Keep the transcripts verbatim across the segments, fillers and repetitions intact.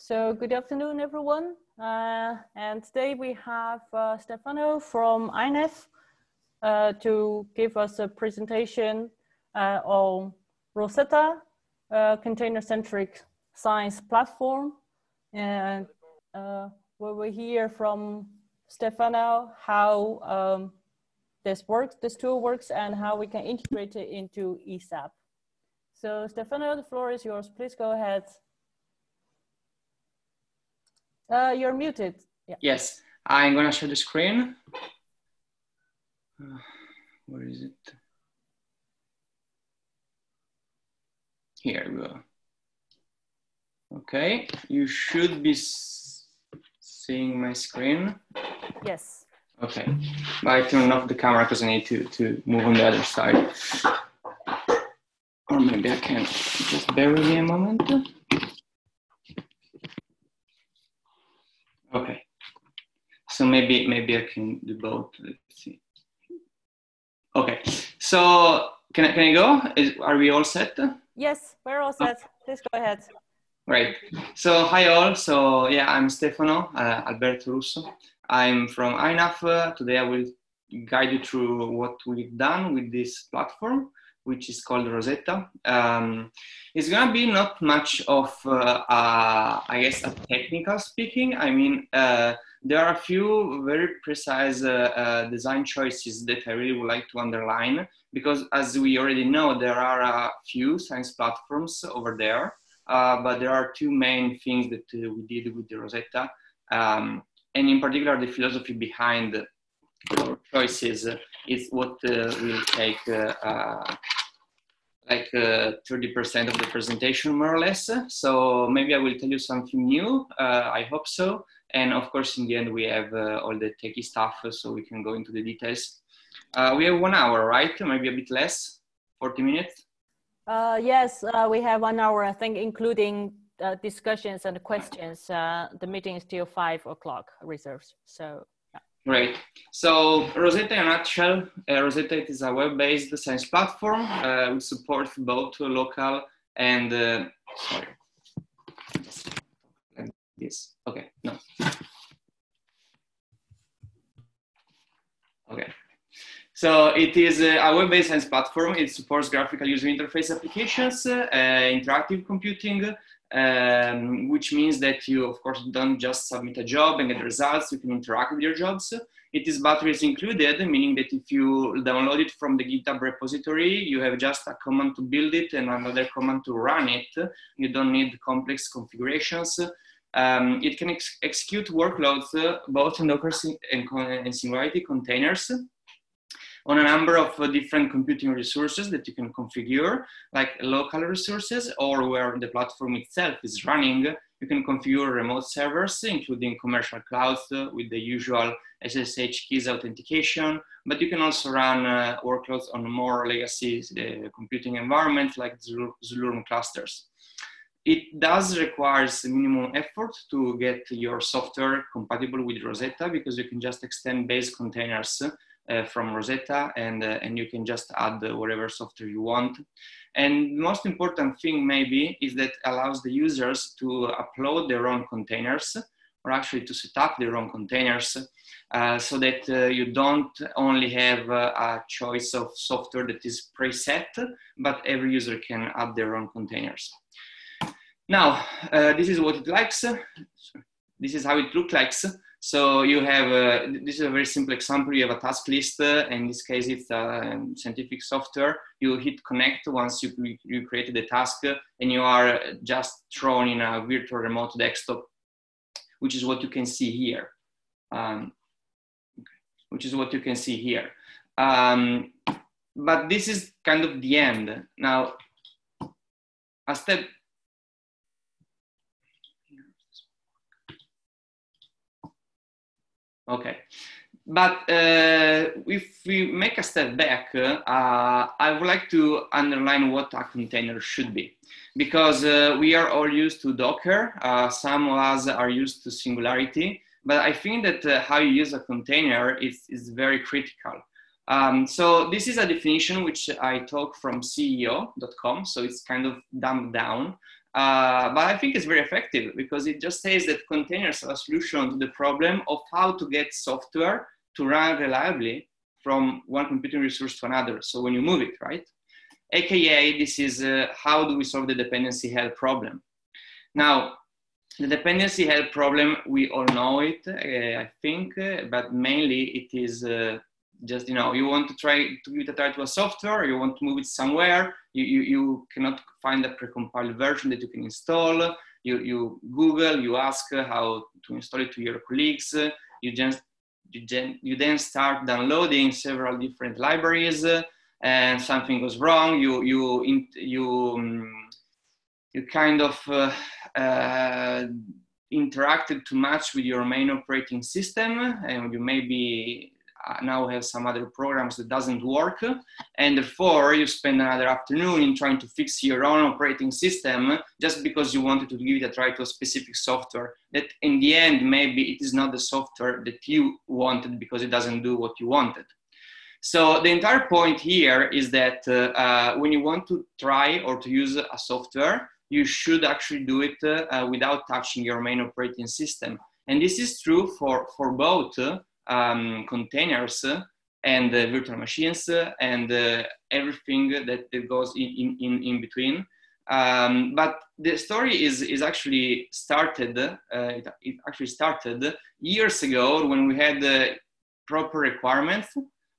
So good afternoon, everyone. Uh, and today we have uh, Stefano from I N E F uh, to give us a presentation uh, on Rosetta, uh, container-centric science platform. And uh, we will hear from Stefano how um, this works, this tool works, and how we can integrate it into E S A P. So Stefano, the floor is yours. Please go ahead. Uh, you're muted. Yeah. Yes, I'm gonna share the screen. Uh, where is it? Here we go. Okay, you should be seeing my screen. Yes. Okay, but I turned off the camera because I need to, to move on the other side. Or maybe I can just bear with me a moment. Okay, so maybe maybe I can do both. Let's see. Okay, so can I, can I go? Is, are we all set? Yes, we're all set. Please go ahead. Great. So hi all. So yeah, I'm Stefano uh, Alberto Russo. I'm from I N E F. Uh, today I will guide you through what we've done with this platform, which is called Rosetta. Um, it's gonna be not much of, uh, uh, I guess, a technical speaking. I mean, uh, there are a few very precise uh, uh, design choices that I really would like to underline, because as we already know, there are a few science platforms over there, uh, but there are two main things that uh, we did with the Rosetta, um, and in particular, the philosophy behind our choices is what uh, will take uh, uh, like thirty percent uh, of the presentation, more or less. So maybe I will tell you something new, uh, I hope so. And of course, in the end, we have uh, all the techie stuff, so we can go into the details. Uh, we have one hour, right? Maybe a bit less, forty minutes? Uh, yes, uh, we have one hour, I think, including uh, discussions and questions. Uh, the meeting is till five o'clock reserved, so. Great. So Rosetta in a nutshell, uh, Rosetta is a web-based science platform. Uh, we support both local and, uh, sorry, like this. Okay, no. Okay. So it is a web-based science platform. It supports graphical user interface applications, uh, interactive computing, um, which means that you, of course, don't just submit a job and get results. You can interact with your jobs. It is batteries included, meaning that if you download it from the GitHub repository, you have just a command to build it and another command to run it. You don't need complex configurations. Um, it can ex execute workloads uh, both in Docker and, and Singularity containers on a number of uh, different computing resources that you can configure, like local resources, or where the platform itself is running. You can configure remote servers, including commercial clouds uh, with the usual S S H keys authentication, but you can also run uh, workloads on more legacy uh, computing environments like Zulurm clusters. It does require minimum effort to get your software compatible with Rosetta, because you can just extend base containers Uh, from Rosetta, and, uh, and you can just add uh, whatever software you want. And the most important thing maybe is that allows the users to upload their own containers, or actually to set up their own containers, uh, so that uh, you don't only have uh, a choice of software that is preset, but every user can add their own containers. Now, uh, this is what it likes. This is how it looks like. So you have, uh, this is a very simple example. You have a task list. Uh, in this case, it's uh, scientific software. You hit connect once you, you created the task, uh, and you are just thrown in a virtual remote desktop, which is what you can see here. Um, which is what you can see here. Um, but this is kind of the end. Now, a step. Okay, but uh, if we make a step back, uh, I would like to underline what a container should be, because uh, we are all used to Docker. Uh, some of us are used to Singularity, but I think that uh, how you use a container is, is very critical. Um, so this is a definition which I took from C E O dot com, so it's kind of dumbed down. Uh, but I think it's very effective because it just says that containers are a solution to the problem of how to get software to run reliably from one computing resource to another. So when you move it, right? A K A, this is uh, how do we solve the dependency hell problem? Now, the dependency hell problem, we all know it, uh, I think, uh, but mainly it is uh, just, you know, you want to try to give it a try to a software, you want to move it somewhere, you, you, you cannot find a precompiled version that you can install, you, you Google, you ask how to install it to your colleagues, you, just, you, gen, you then start downloading several different libraries, uh, and something goes wrong, you, you, you, um, you kind of uh, uh, interacted too much with your main operating system, and you maybe now have some other programs that doesn't work, and therefore you spend another afternoon in trying to fix your own operating system just because you wanted to give it a try to a specific software that in the end maybe it is not the software that you wanted because it doesn't do what you wanted. So the entire point here is that uh, uh, when you want to try or to use a software, you should actually do it uh, without touching your main operating system. And this is true for, for both uh, um, containers uh, and uh, virtual machines uh, and uh, everything that, that goes in, in, in between. Um, but the story is, is actually started, uh, it, it actually started years ago when we had uh, proper requirements.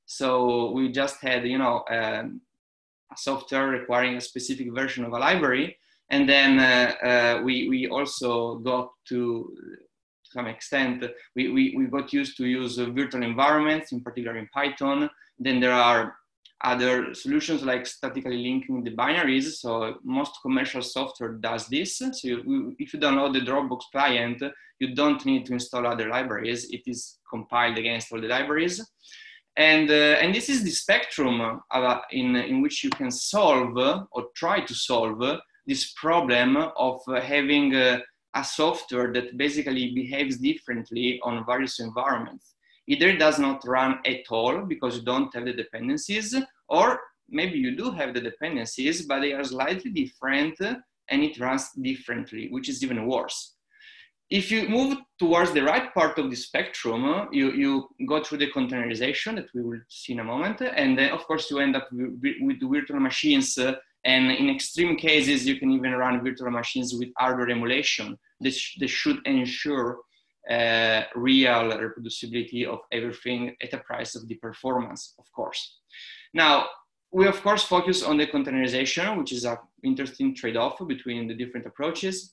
So we just had, you know, um, a software requiring a specific version of a library. And then uh, uh, we, we also got to, to some extent, we, we, we got used to use uh, virtual environments, in particular in Python. Then there are other solutions like statically linking the binaries. So most commercial software does this. So you, if you download the Dropbox client, you don't need to install other libraries. It is compiled against all the libraries. And, uh, and this is the spectrum uh, in, in which you can solve uh, or try to solve uh, this problem of uh, having uh, a software that basically behaves differently on various environments. Either it does not run at all because you don't have the dependencies, or maybe you do have the dependencies, but they are slightly different uh, and it runs differently, which is even worse. If you move towards the right part of the spectrum, you, you go through the containerization that we will see in a moment. And then of course you end up with, with virtual machines. Uh, and in extreme cases, you can even run virtual machines with hardware emulation. This, this should ensure uh, real reproducibility of everything at a price of the performance, of course. Now, we of course focus on the containerization, which is an interesting trade-off between the different approaches.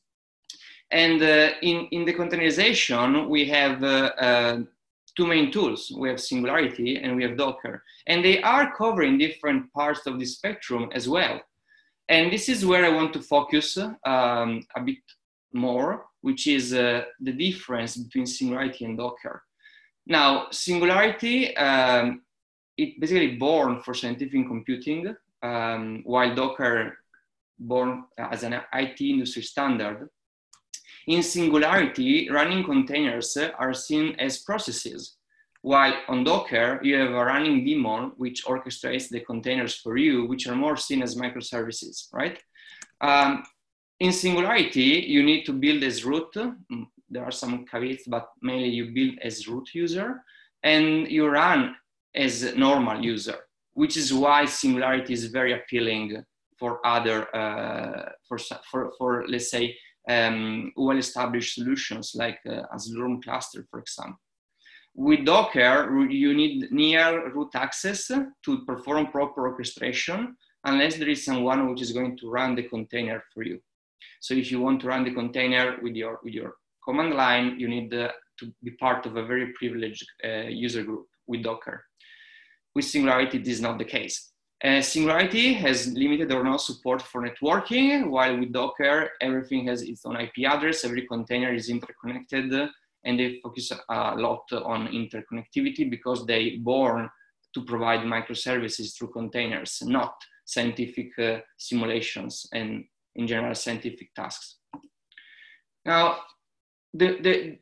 And uh, in, in the containerization, we have uh, uh, two main tools. We have Singularity and we have Docker. And they are covering different parts of the spectrum as well. And this is where I want to focus um, a bit more, which is uh, the difference between Singularity and Docker. Now, Singularity, um, it's basically born for scientific computing, um, while Docker born as an I T industry standard. In Singularity, running containers are seen as processes, while on Docker, you have a running daemon which orchestrates the containers for you, which are more seen as microservices, right? Um, in Singularity, you need to build as root. There are some caveats, but mainly you build as root user, and you run as a normal user, which is why Singularity is very appealing for other, uh, for, for, for, let's say, Um, well-established solutions like uh, a Slurm cluster, for example. With Docker, you need near root access to perform proper orchestration, unless there is someone which is going to run the container for you. So if you want to run the container with your, with your command line, you need uh, to be part of a very privileged uh, user group with Docker. With Singularity, this is not the case. Uh, Singularity has limited or no support for networking, while with Docker, everything has its own I P address, every container is interconnected, and they focus a lot on interconnectivity because they born to provide microservices through containers, not scientific uh, simulations and in general scientific tasks. Now, the, the,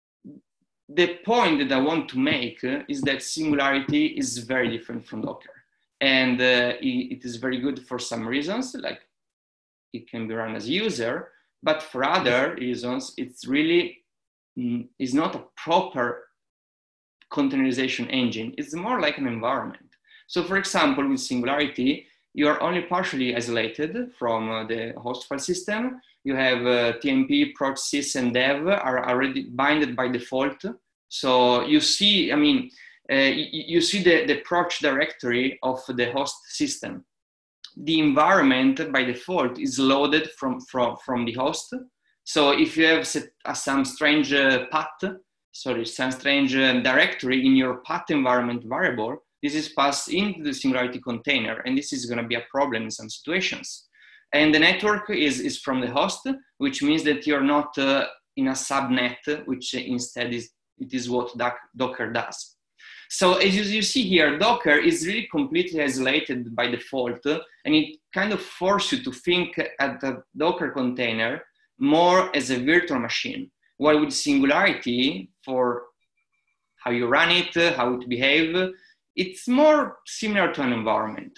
the point that I want to make is that Singularity is very different from Docker. And uh, it is very good for some reasons, like it can be run as a user, but for other reasons, it's really mm, is not a proper containerization engine. It's more like an environment. So for example, with Singularity, you are only partially isolated from uh, the host file system. You have uh, T M P, proc, sys, and dev are already binded by default. So you see, I mean, uh, you, you see the, the proc directory of the host system. The environment by default is loaded from, from, from the host. So if you have set, uh, some strange uh, path, sorry, some strange uh, directory in your path environment variable, this is passed into the Singularity container, and this is going to be a problem in some situations. And the network is, is from the host, which means that you're not uh, in a subnet, which instead is, it is what Docker does. So as you, you see here, Docker is really completely isolated by default, and it kind of forces you to think at the Docker container more as a virtual machine. While with Singularity, for how you run it, how it behaves, it's more similar to an environment.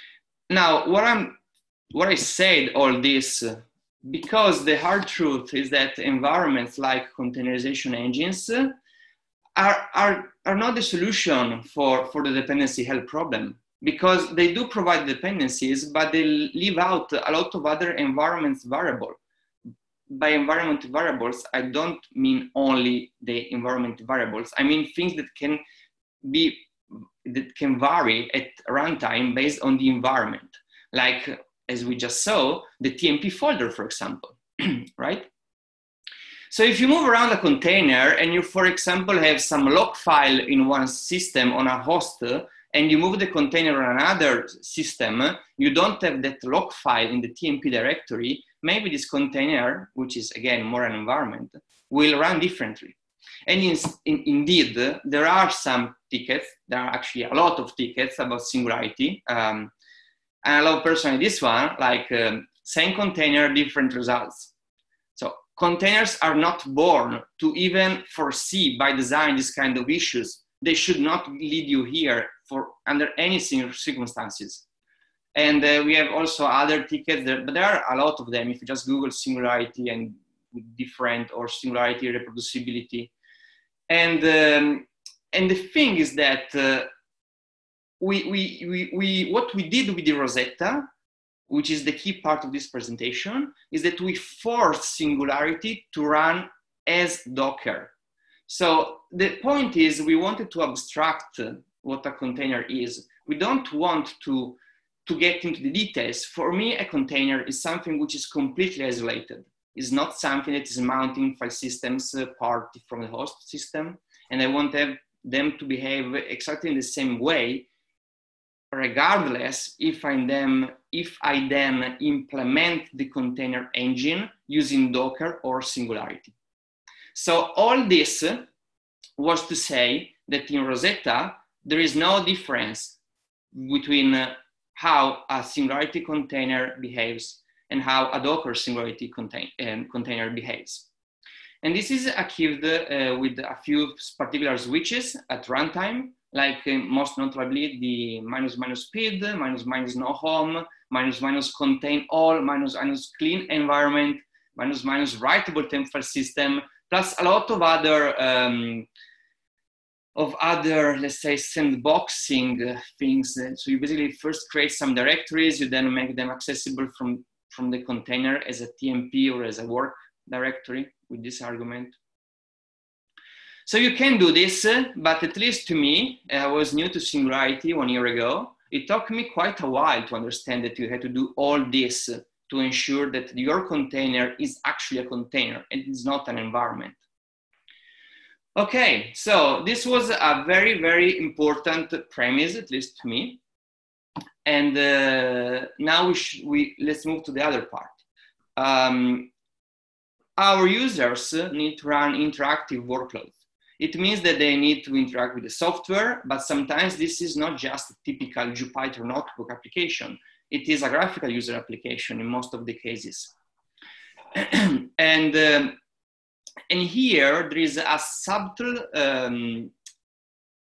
Now, what I'm, what I said all this, because the hard truth is that environments like containerization engines are, are, are not the solution for, for the dependency hell problem, because they do provide dependencies, but they leave out a lot of other environments variable. By environment variables, I don't mean only the environment variables. I mean things that can be that can vary at runtime based on the environment. Like, as we just saw, the T M P folder, for example, right? So if you move around a container and you, for example, have some log file in one system on a host, and you move the container on another system, you don't have that log file in the T M P directory, maybe this container, which is again more an environment, will run differently. And in, in, indeed, there are some tickets, there are actually a lot of tickets about Singularity. Um, and I love personally this one, like um, same container, different results. So containers are not born to even foresee by design this kind of issues. They should not lead you here for under any circumstances. And uh, we have also other tickets, there, but there are a lot of them. If you just Google Singularity and different or Singularity reproducibility. And, um, and the thing is that uh, we, we, we, we, what we did with the Rosetta, which is the key part of this presentation, is that we forced Singularity to run as Docker. So the point is we wanted to abstract what a container is. We don't want to, to get into the details. For me, a container is something which is completely isolated. It's not something that is mounting file systems uh, part from the host system. And I want them to behave exactly in the same way, regardless if I, them, if I then implement the container engine using Docker or Singularity. So all this was to say that in Rosetta, there is no difference between uh, how a Singularity container behaves and how a Docker Singularity contain, um, container behaves. And this is achieved uh, with a few particular switches at runtime, like uh, most notably the minus minus speed, minus minus no home, minus minus contain all, minus minus clean environment, minus minus writable temp file system, plus a lot of other um, of other, let's say, sandboxing uh, things. So you basically first create some directories, you then make them accessible from, from the container as a T M P or as a work directory with this argument. So you can do this, uh, but at least to me, I was new to Singularity one year ago. It took me quite a while to understand that you had to do all this to ensure that your container is actually a container and it's not an environment. Okay, so this was a very, very important premise, at least to me. And uh, now we, sh we let's move to the other part. Um, our users need to run interactive workloads. It means that they need to interact with the software, but sometimes this is not just a typical Jupyter notebook application. It is a graphical user application in most of the cases. and, um, and here there is a subtle, um,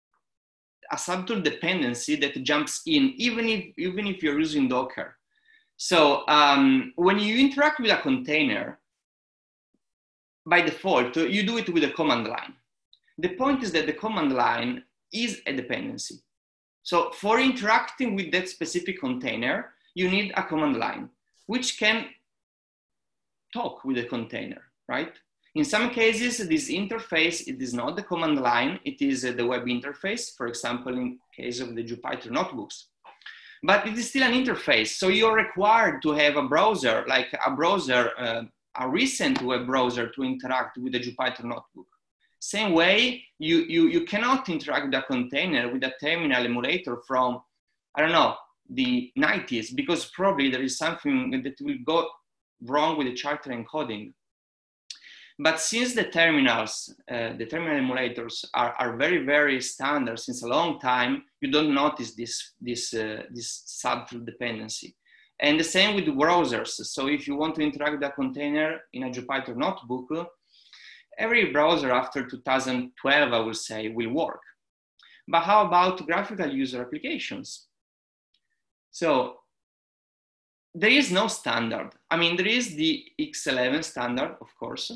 a subtle dependency that jumps in, even if, even if you're using Docker. So um, when you interact with a container, by default, you do it with a command line. The point is that the command line is a dependency. So for interacting with that specific container, you need a command line, which can talk with the container, right? In some cases, this interface, it is not the command line, it is the web interface, for example, in case of the Jupyter notebooks. But it is still an interface, so you're required to have a browser, like a browser, uh, a recent web browser to interact with the Jupyter notebook. Same way, you, you, you cannot interact with a container with a terminal emulator from, I don't know, the nineties, because probably there is something that will go wrong with the charter encoding. But since the terminals, uh, the terminal emulators are, are very, very standard since a long time, you don't notice this, this, uh, this subtle dependency. And the same with the browsers. So if you want to interact with a container in a Jupyter notebook, every browser after two thousand twelve, I will say, will work. But how about graphical user applications? So there is no standard. I mean, there is the X eleven standard, of course,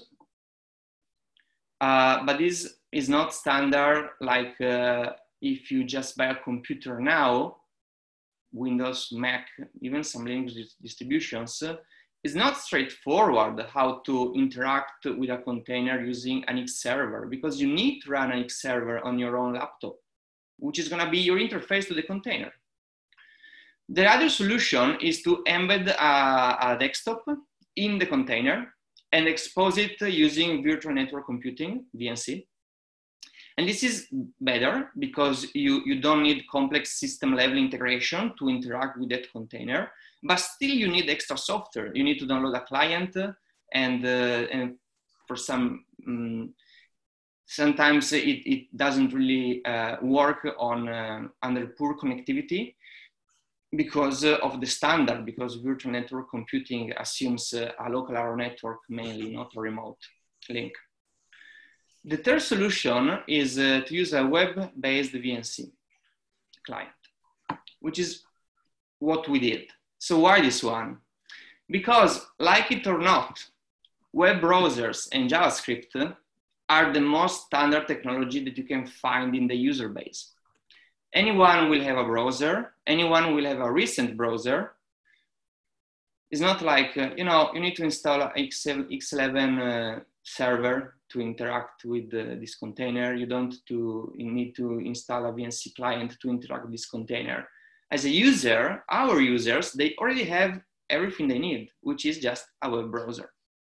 uh, but this is not standard like uh, if you just buy a computer now, Windows, Mac, even some Linux distributions, uh, it's not straightforward how to interact with a container using an X server, because you need to run an X server on your own laptop, which is gonna be your interface to the container. The other solution is to embed a, a desktop in the container and expose it using virtual network computing, V N C. And this is better because you, you don't need complex system level integration to interact with that container, but still you need extra software. You need to download a client and, uh, and for some, um, sometimes it, it doesn't really uh, work on uh, under poor connectivity because uh, of the standard, because virtual network computing assumes uh, a local area network mainly, not a remote link. The third solution is uh, to use a web-based V N C client, which is what we did. So why this one? Because like it or not, web browsers and JavaScript are the most standard technology that you can find in the user base. Anyone will have a browser, anyone will have a recent browser. It's not like, uh, you know, you need to install an X eleven uh, server to interact with uh, this container. You don't to, you need to install a V N C client to interact with this container. As a user, our users, they already have everything they need, which is just a web browser.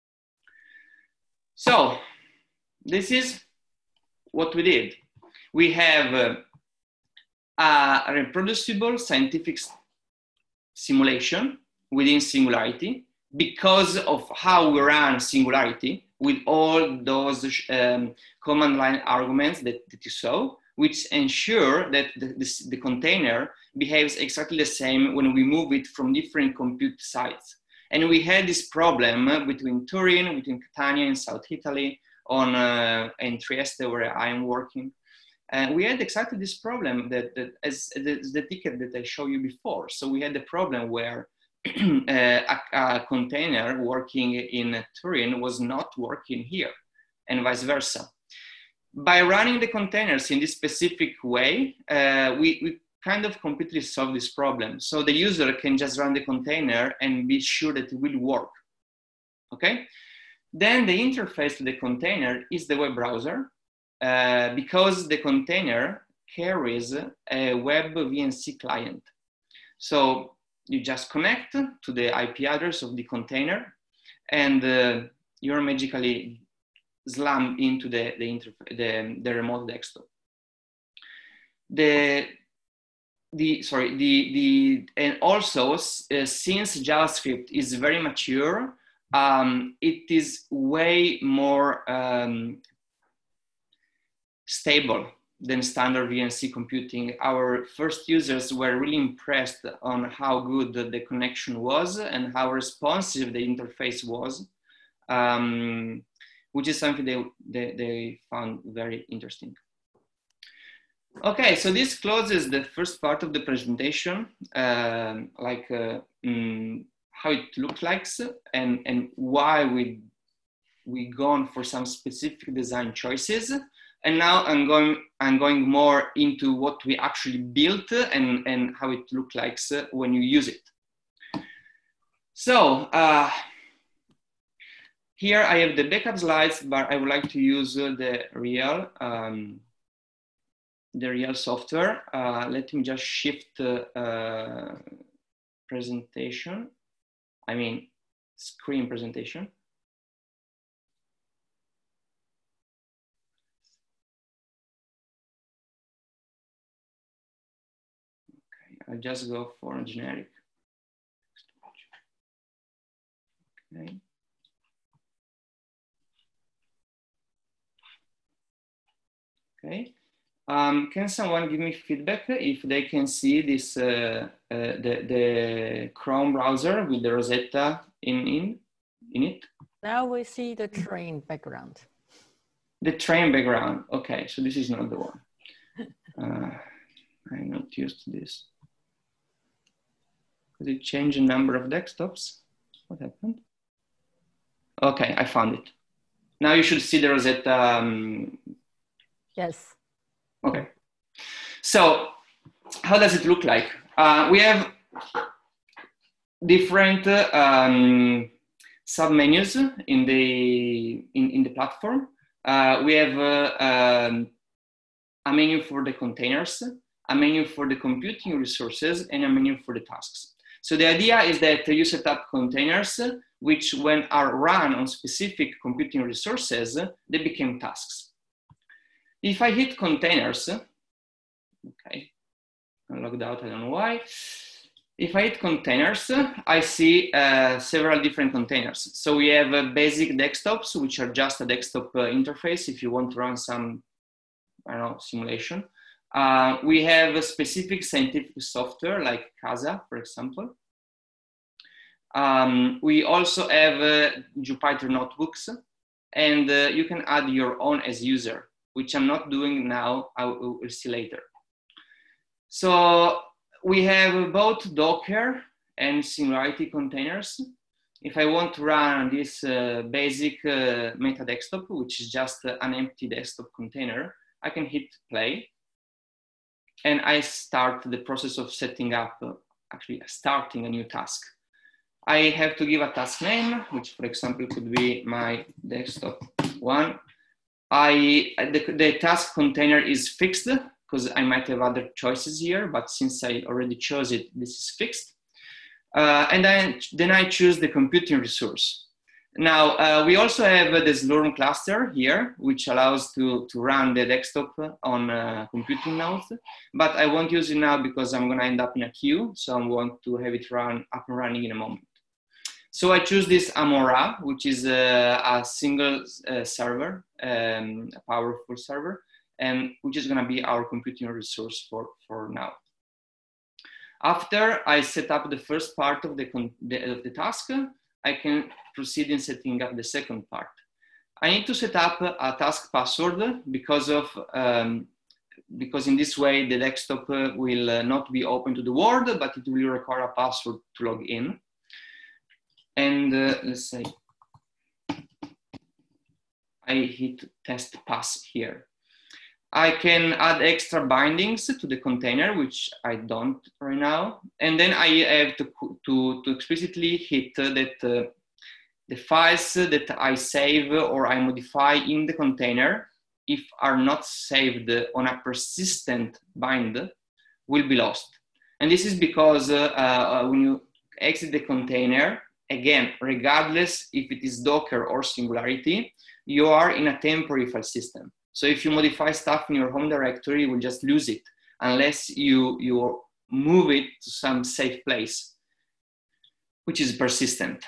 So this is what we did. We have uh, a reproducible scientific simulation within Singularity because of how we run Singularity with all those um, command line arguments that, that you saw, which ensure that the, the, the container behaves exactly the same when we move it from different compute sites. And we had this problem between Turin, between Catania in South Italy, on uh, in Trieste, where I am working. And we had exactly this problem that, that as the, the ticket that I showed you before. So we had the problem where uh, a, a container working in Turin was not working here, and vice versa. By running the containers in this specific way, uh, we, we kind of completely solved this problem. So the user can just run the container and be sure that it will work, okay? Then the interface to the container is the web browser, uh, because the container carries a web V N C client. So you just connect to the I P address of the container and uh, you're magically slammed into the, the, the, the remote desktop. The, the, sorry, the, the, and also uh, since JavaScript is very mature, um, it is way more um, stable than standard V N C computing. Our first users were really impressed on how good the connection was and how responsive the interface was, um, which is something they, they, they found very interesting. Okay, so this closes the first part of the presentation. Um, like uh, mm, how it looks like and, and why we we gone for some specific design choices. And now I'm going I'm going more into what we actually built and, and how it looks like when you use it. So uh, here I have the backup slides, but I would like to use the real um, the real software. Uh, let me just shift uh, presentation. I mean screen presentation. I'll just go for a generic. Okay. Okay. Um, can someone give me feedback if they can see this uh, uh, the the Chrome browser with the Rosetta in in in it? Now we see the train background. The train background. Okay, so this is not the one. Uh, I'm not used to this. Did it change the number of desktops? What happened? Okay, I found it. Now you should see the Rosetta. Um... Yes. Okay. So how does it look like? Uh, we have different uh, um, sub-menus in the, in, in the platform. Uh, we have uh, um, a menu for the containers, a menu for the computing resources, and a menu for the tasks. So the idea is that you set up containers, which when are run on specific computing resources, they become tasks. If I hit containers, okay, I'm logged out, I don't know why. If I hit containers, I see uh, several different containers. So we have uh, basic desktops, which are just a desktop uh, interface if you want to run some, I don't know, simulation. Uh, we have a specific scientific software like CASA, for example. Um, we also have uh, Jupyter notebooks, and uh, you can add your own as user, which I'm not doing now, I will, will see later. So we have both Docker and Singularity containers. If I want to run this uh, basic uh, meta desktop, which is just uh, an empty desktop container, I can hit play. And I start the process of setting up, uh, actually starting a new task. I have to give a task name, which for example could be my desktop one. I, the, the task container is fixed because I might have other choices here, but since I already chose it, this is fixed. Uh, and then, then I choose the computing resource. Now, uh, we also have uh, the Slurm cluster here, which allows to, to run the desktop on uh, computing nodes, but I won't use it now because I'm gonna end up in a queue, so I want to have it run up and running in a moment. So I choose this Amora, which is a, a single uh, server, um, a powerful server, and which is gonna be our computing resource for, for now. After I set up the first part of the, the, of the task, I can proceed in setting up the second part. I need to set up a task password because of um, because in this way the desktop will uh, not be open to the world, but it will require a password to log in. And uh, let's say I hit test pass here. I can add extra bindings to the container, which I don't right now. And then I have to, to, to explicitly hit that uh, the files that I save or I modify in the container, if are not saved on a persistent bind, will be lost. And this is because uh, uh, when you exit the container, again, regardless if it is Docker or Singularity, you are in a temporary file system. So if you modify stuff in your home directory, you will just lose it unless you, you move it to some safe place, which is persistent.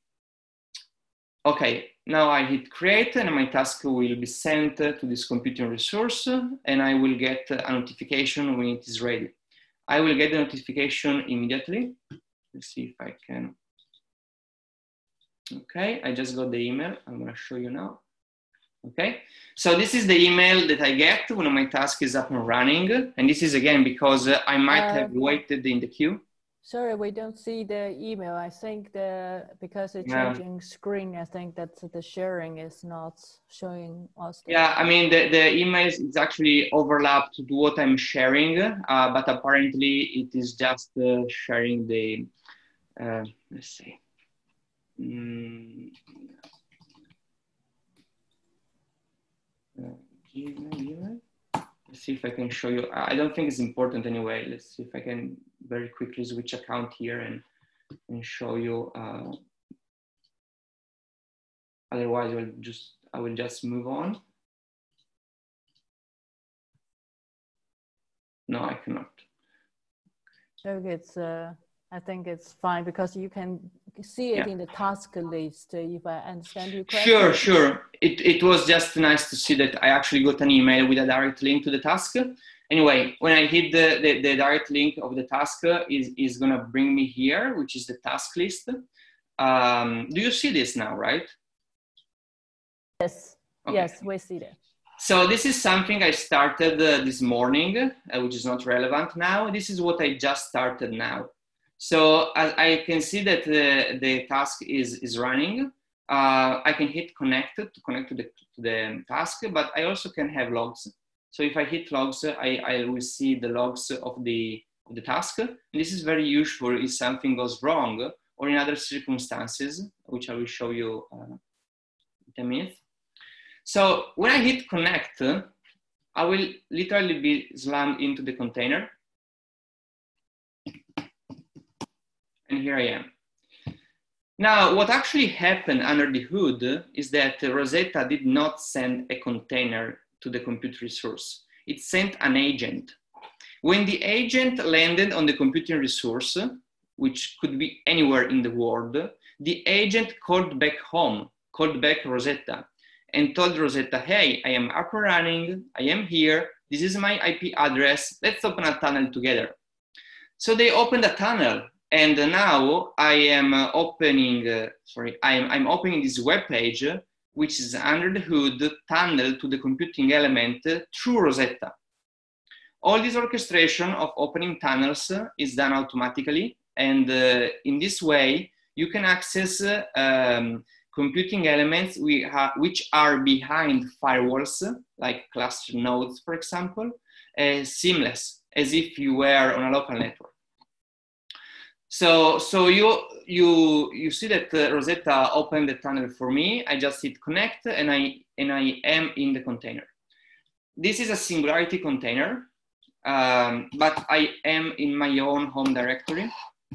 Okay, now I hit create and my task will be sent to this computing resource and I will get a notification when it is ready. I will get the notification immediately. Let's see if I can. Okay, I just got the email. I'm gonna show you now. Okay, so this is the email that I get when my task is up and running. And this is again because uh, I might uh, have waited in the queue. Sorry, we don't see the email. I think the because it's changing yeah. screen, I think that the sharing is not showing us. The yeah, I mean, the, the email is actually overlapped to what I'm sharing, uh, but apparently it is just uh, sharing the, uh, let's see. Mm. Uh, Gmail. Let's see if I can show you. I don't think it's important anyway. Let's see if I can very quickly switch account here and, and show you. Uh, otherwise, I'll just, I will just move on. No, I cannot. Okay, it's, uh, I think it's fine because you can see it yeah. in the task list, if I understand you correctly. Sure, sure. It, it was just nice to see that I actually got an email with a direct link to the task. Anyway, when I hit the, the, the direct link of the task, is is going to bring me here, which is the task list. Um, do you see this now, right? Yes, okay. Yes, we see that. So this is something I started uh, this morning, uh, which is not relevant now. This is what I just started now. So as I can see that the, the task is, is running. Uh, I can hit connect to connect to the, to the task, but I also can have logs. So if I hit logs, I, I will see the logs of the, of the task. And this is very useful if something goes wrong or in other circumstances, which I will show you uh, in a minute. So when I hit connect, I will literally be slammed into the container. And here I am. Now, what actually happened under the hood is that Rosetta did not send a container to the compute resource. It sent an agent. When the agent landed on the computing resource, which could be anywhere in the world, the agent called back home, called back Rosetta, and told Rosetta, hey, I am up and running, I am here, this is my I P address, let's open a tunnel together. So they opened a tunnel. And now I am uh, opening, uh, sorry, I'm, I'm opening this web page, uh, which is under the hood tunnel to the computing element uh, through Rosetta. All this orchestration of opening tunnels uh, is done automatically. And uh, in this way, you can access uh, um, computing elements we ha which are behind firewalls, uh, like cluster nodes, for example, uh, seamless, as if you were on a local network. So, so you, you, you see that uh, Rosetta opened the tunnel for me. I just hit connect and I, and I am in the container. This is a Singularity container, um, but I am in my own home directory.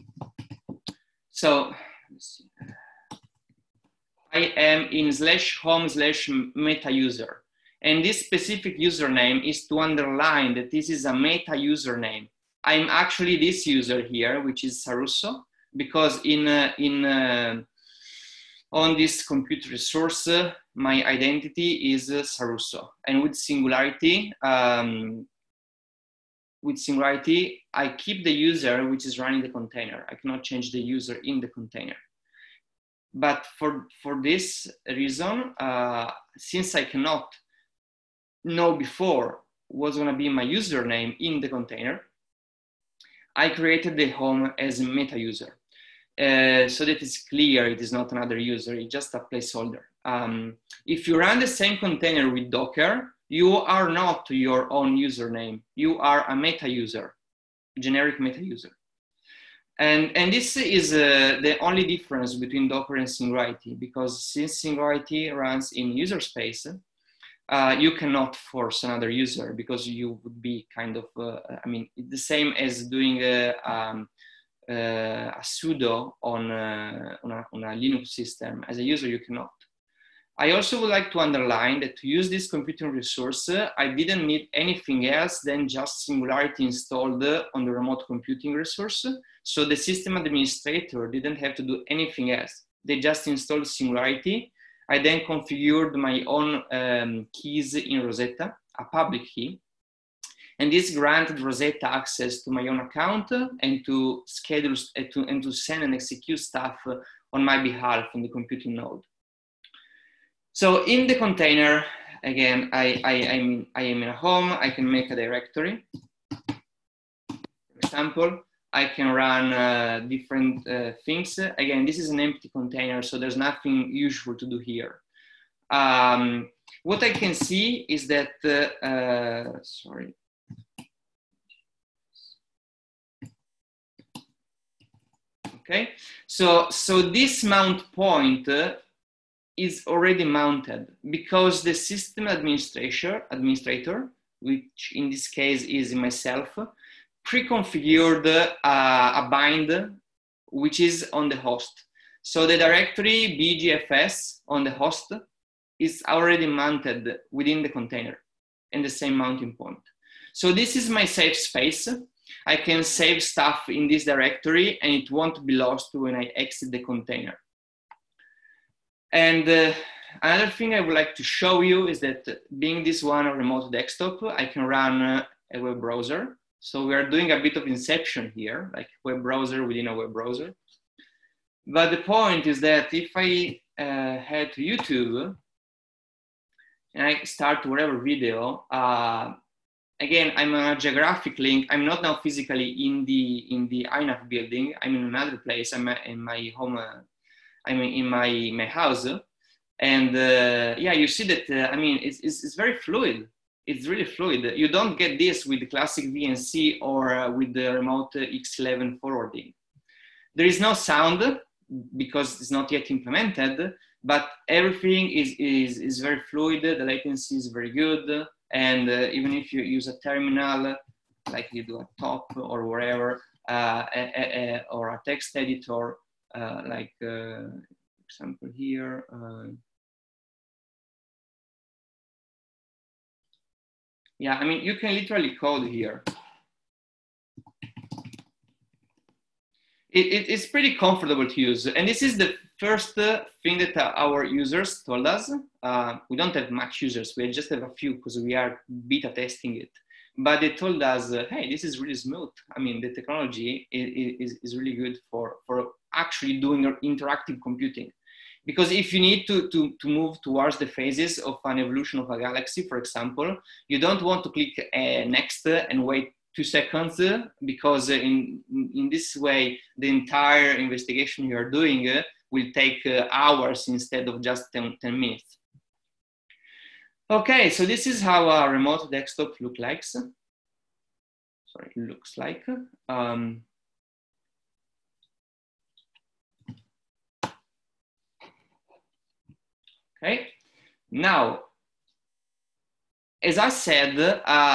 So let's see. I am in slash home slash meta user. And this specific username is to underline that this is a meta username. I'm actually this user here, which is Sarusso, because in, uh, in, uh, on this compute resource, uh, my identity is uh, Sarusso. And with Singularity, um, with Singularity, I keep the user which is running the container. I cannot change the user in the container. But for, for this reason, uh, since I cannot know before what's gonna be my username in the container, I created the home as a meta user. Uh, so that it's clear it is not another user, it's just a placeholder. Um, if you run the same container with Docker, you are not your own username, you are a meta user, generic meta user. And, and this is uh, the only difference between Docker and Singularity, because since Singularity runs in user space, Uh, you cannot force another user because you would be kind of, uh, I mean, the same as doing a, um, uh, a sudo on a, on, a, on a Linux system. As a user, you cannot. I also would like to underline that to use this computing resource, uh, I didn't need anything else than just Singularity installed uh, on the remote computing resource. So the system administrator didn't have to do anything else. They just installed Singularity. I then configured my own um, keys in Rosetta, a public key. And this granted Rosetta access to my own account and to schedule uh, to, and to send and execute stuff uh, on my behalf on the computing node. So in the container, again, I, I, I'm, I am in a home, I can make a directory. For example, I can run uh, different uh, things. Again, this is an empty container, so there's nothing useful to do here. Um, what I can see is that, uh, uh, sorry. Okay, so, so this mount point uh, is already mounted because the system administrator, administrator, which in this case is myself, pre-configured uh, a bind which is on the host. So the directory B G F S on the host is already mounted within the container and the same mounting point. So this is my safe space. I can save stuff in this directory and it won't be lost when I exit the container. And uh, another thing I would like to show you is that being this one a remote desktop, I can run uh, a web browser. So we are doing a bit of inception here, like web browser within a web browser. But the point is that if I uh, head to YouTube and I start whatever video, uh, again, I'm on a geographic link. I'm not now physically in the in the I N A F building. I'm in another place. I'm in my home. Uh, I'm in my my house, and uh, yeah, you see that. Uh, I mean, it's, it's it's very fluid. It's really fluid. You don't get this with the classic V N C or uh, with the remote uh, X eleven forwarding. There is no sound because it's not yet implemented, but everything is is is very fluid. The latency is very good. And uh, even if you use a terminal, like you do a top or wherever, uh, a, a, a, or a text editor, uh, like uh, example here. Uh, yeah, I mean, you can literally code here. It, it, it's pretty comfortable to use. And this is the first uh, thing that uh, our users told us. Uh, we don't have much users, we just have a few because we are beta testing it. But they told us, uh, hey, this is really smooth. I mean, the technology is, is, is really good for, for actually doing interactive computing. Because if you need to, to, to move towards the phases of an evolution of a galaxy, for example, you don't want to click uh, next and wait two seconds uh, because uh, in, in this way, the entire investigation you are doing uh, will take uh, hours instead of just ten, ten minutes. Okay, so this is how a remote desktop look like. Sorry, looks like. Um, okay, now, as I said, uh,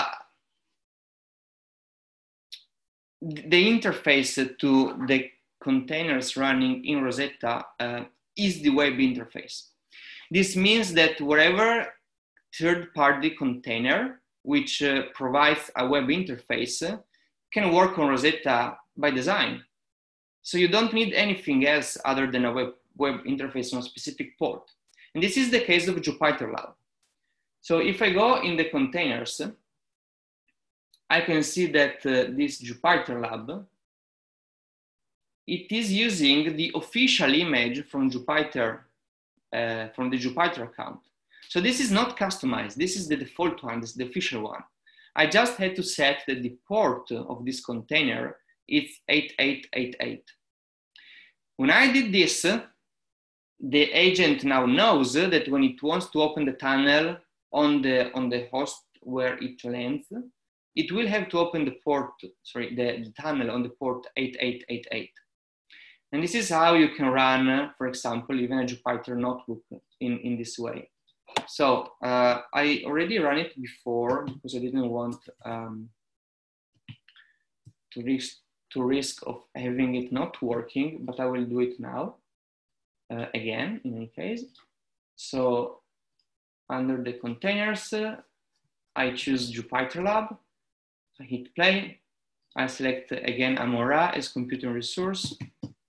the interface to the containers running in Rosetta uh, is the web interface. This means that wherever third-party container, which uh, provides a web interface, uh, can work on Rosetta by design. So you don't need anything else other than a web, web interface on a specific port. And this is the case of Jupyter Lab. So if I go in the containers, I can see that uh, this Jupyter Lab, it is using the official image from Jupyter, uh, from the Jupyter account. So this is not customized. This is the default one, this is the official one. I just had to set that the port of this container is eight eight eight eight. When I did this, the agent now knows that when it wants to open the tunnel on the, on the host where it lands, it will have to open the port, sorry, the, the tunnel on the port eight eight eight eight. And this is how you can run, for example, even a Jupyter notebook in, in this way. So uh, I already ran it before because I didn't want um, to, risk, to risk of having it not working, but I will do it now uh, again, in any case. So under the containers, uh, I choose Jupyter Lab. I hit play. I select again Amora as computing resource.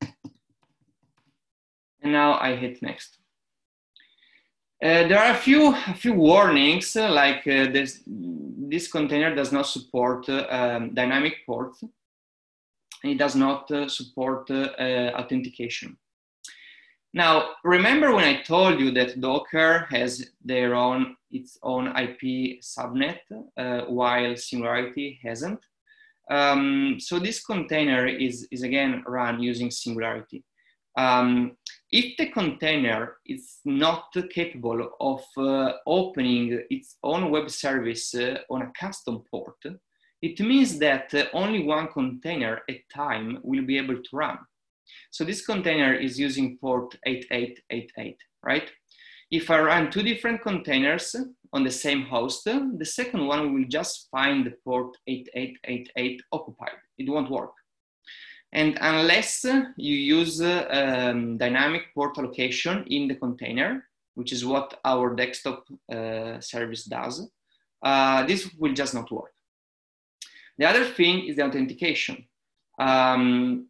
And now I hit next. Uh, there are a few, a few warnings, uh, like uh, this, this container does not support uh, um, dynamic ports, and it does not uh, support uh, uh, authentication. Now, remember when I told you that Docker has their own, its own I P subnet, uh, while Singularity hasn't? Um, so this container is, is again run using Singularity. Um, if the container is not capable of uh, opening its own web service uh, on a custom port, it means that uh, only one container at a time will be able to run. So this container is using port eight eight eight eight, right? If I run two different containers on the same host, the second one will just find the port eight eight eight eight occupied. It won't work. And unless you use uh, um, dynamic port allocation in the container, which is what our desktop uh, service does, uh, this will just not work. The other thing is the authentication. Um,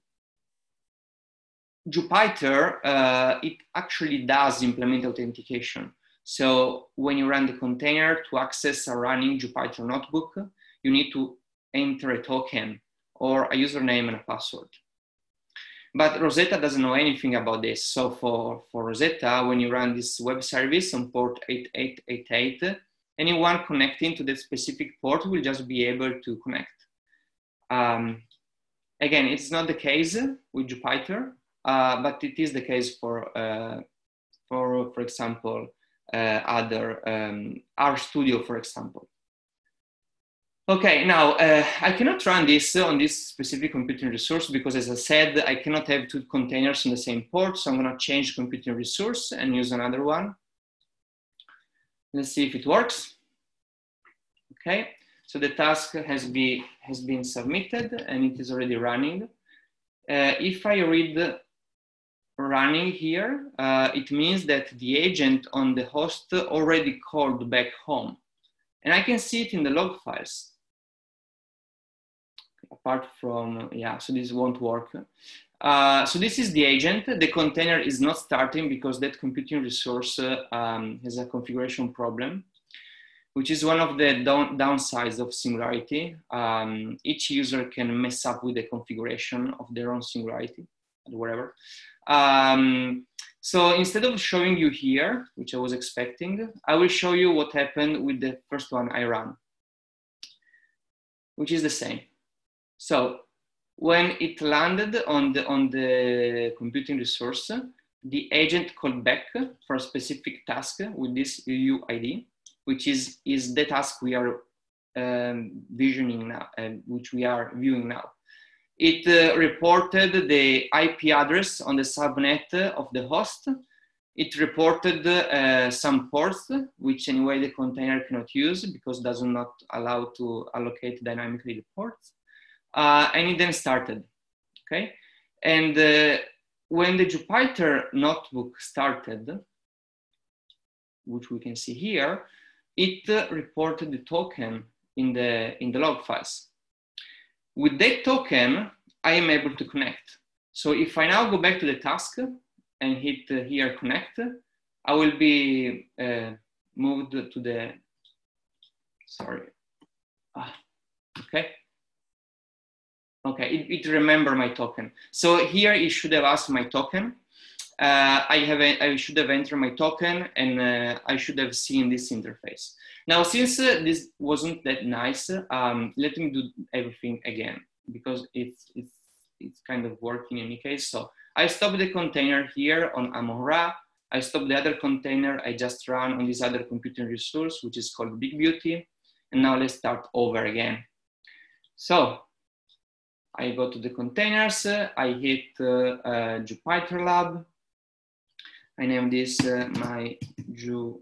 Jupyter, uh, it actually does implement authentication. So when you run the container to access a running Jupyter notebook, you need to enter a token or a username and a password. But Rosetta doesn't know anything about this. So for, for Rosetta, when you run this web service on port eight eight eight eight, anyone connecting to that specific port will just be able to connect. Um, again, it's not the case with Jupyter, uh, but it is the case for, uh, for, for example, uh, other um, RStudio, for example. Okay, now uh, I cannot run this on this specific computing resource because, as I said, I cannot have two containers on the same port. So I'm going to change computing resource and use another one. Let's see if it works. Okay, so the task has, be, has been submitted and it is already running. Uh, if I read running here, uh, it means that the agent on the host already called back home. And I can see it in the log files. Apart from, yeah, so this won't work. Uh, so this is the agent. The container is not starting because that computing resource uh, um, has a configuration problem, which is one of the down, downsides of Singularity. Um, each user can mess up with the configuration of their own Singularity, or whatever. Um, so instead of showing you here, which I was expecting, I will show you what happened with the first one I ran, which is the same. So when it landed on the, on the computing resource, the agent called back for a specific task with this U I D, which is, is the task we are um, visioning now, and which we are viewing now. It uh, reported the I P address on the subnet of the host. It reported uh, some ports, which anyway the container cannot use because it does not allow to allocate dynamically the ports. Uh, and it then started, okay? And uh, when the Jupyter notebook started, which we can see here, it uh, reported the token in the, in the log files. With that token, I am able to connect. So if I now go back to the task and hit uh, here connect, I will be uh, moved to the, sorry, ah, okay. Okay, it, it remember my token. So here it should have asked my token. Uh, I have a, I should have entered my token and uh, I should have seen this interface. Now, since uh, this wasn't that nice, um, let me do everything again because it's, it's, it's kind of working in any case. So I stopped the container here on Amon-Ra. I stopped the other container I just ran on this other computing resource, which is called Big Beauty. And now let's start over again. So I go to the containers, uh, I hit uh, uh, Jupyter Lab. I name this uh, my Jupyter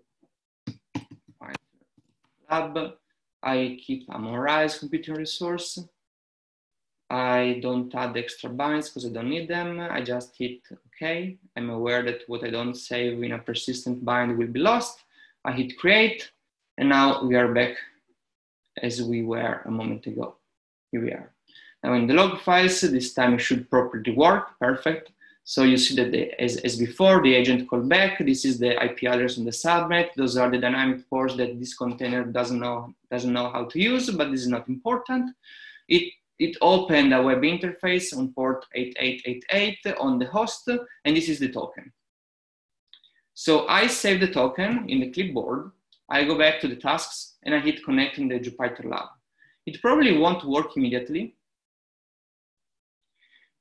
Lab. I keep Amon-Ra as computing resource. I don't add extra binds because I don't need them. I just hit OK. I'm aware that what I don't save in a persistent bind will be lost. I hit create, and now we are back as we were a moment ago. Here we are. Now in the log files, this time it should properly work, perfect. So you see that the, as, as before, the agent called back, this is the I P address on the subnet. Those are the dynamic ports that this container doesn't know, doesn't know how to use, but this is not important. It, it opened a web interface on port eight eight eight eight on the host, and this is the token. So I save the token in the clipboard, I go back to the tasks, and I hit connect in the Jupyter Lab. It probably won't work immediately,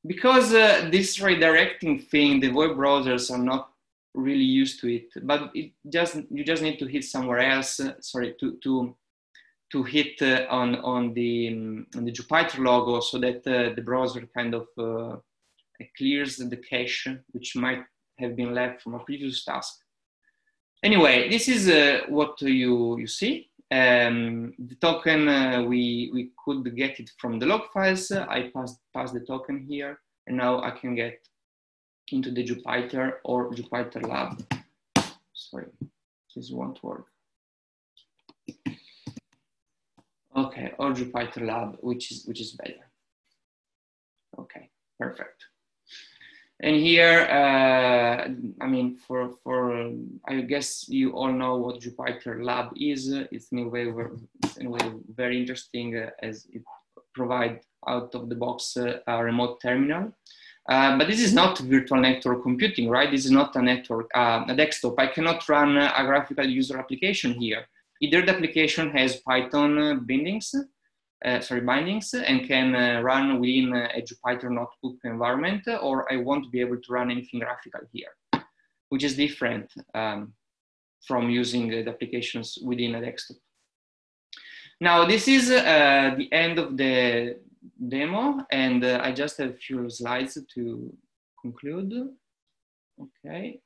because uh, this redirecting thing, the web browsers are not really used to it, but it just you just need to hit somewhere else. Uh, sorry, to to to hit uh, on on the um, on the Jupyter logo so that uh, the browser kind of uh, clears the cache, which might have been left from a previous task. Anyway, this is uh, what you you see. Um, the token uh, we we could get it from the log files. I passed passed the token here, and now I can get into the Jupyter or Jupyter Lab. Sorry, this won't work. Okay, or Jupyter Lab, which is which is better. Okay, perfect. And here, uh, I mean, for for I guess you all know what Jupyter Lab is. It's in a way, it's in a way very interesting uh, as it provides out of the box uh, a remote terminal. Uh, but this is not virtual network computing, right? This is not a network, uh, a desktop. I cannot run a graphical user application here. Either the application has Python bindings, uh, sorry, bindings, and can uh, run within a Jupyter notebook environment, or I won't be able to run anything graphical here, which is different um, from using uh, the applications within a desktop. Now, this is uh, the end of the demo, and uh, I just have a few slides to conclude. Okay,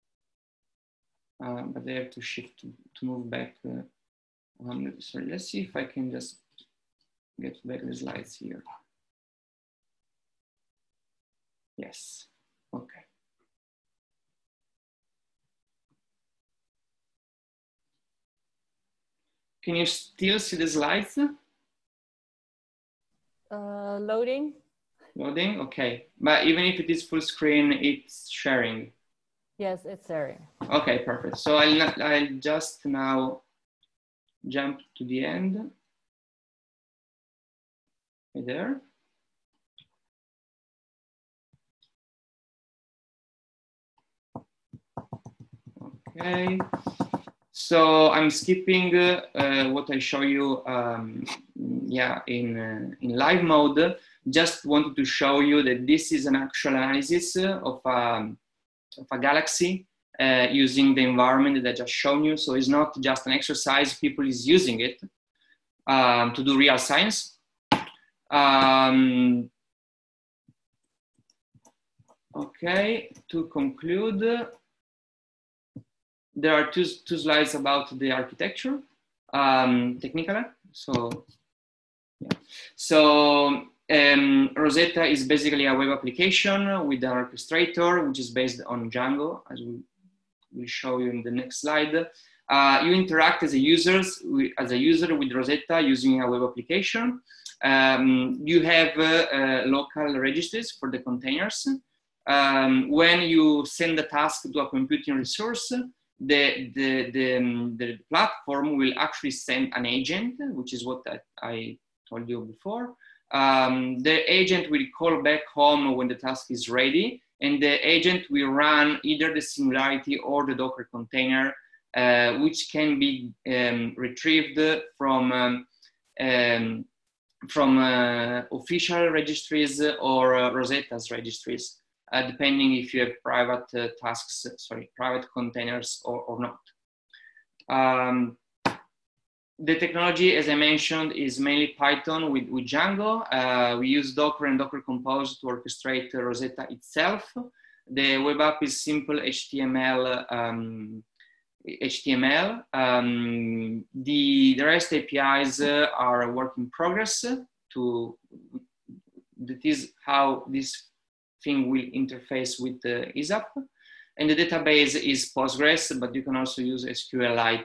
uh, but I have to shift to, to move back. Uh, um, sorry, let's see if I can just get back the slides here. Yes, okay. Can you still see the slides? Uh, loading. Loading, okay. But even if it is full screen, it's sharing. Yes, it's sharing. Okay, perfect. So I'll, I'll just now jump to the end. Right there. Okay. So I'm skipping uh, uh, what I show you, um, yeah, in uh, in live mode. Just wanted to show you that this is an actual analysis of, um, of a galaxy uh, using the environment that I just shown you. So it's not just an exercise, people is using it um, to do real science. Um, okay, to conclude, there are two, two slides about the architecture, um, technically. So, yeah. So um, Rosetta is basically a web application with an orchestrator, which is based on Django, as we will show you in the next slide. Uh, you interact as a user, as a user with Rosetta using a web application. Um, you have uh, uh, local registries for the containers. Um, when you send the task to a computing resource, The, the, the, um, the platform will actually send an agent, which is what I, I told you before. Um, the agent will call back home when the task is ready, and the agent will run either the Singularity or the Docker container, uh, which can be um, retrieved from, um, um, from uh, official registries or uh, Rosetta's registries. Uh, depending if you have private uh, tasks, sorry, private containers or, or not. Um, the technology, as I mentioned, is mainly Python with, with Django. Uh, we use Docker and Docker Compose to orchestrate uh, Rosetta itself. The web app is simple H T M L. Um, H T M L. Um, the, the REST A P Is uh, are a work in progress. To, that is how this thing will interface with the I S A P, and the database is Postgres, but you can also use SQLite.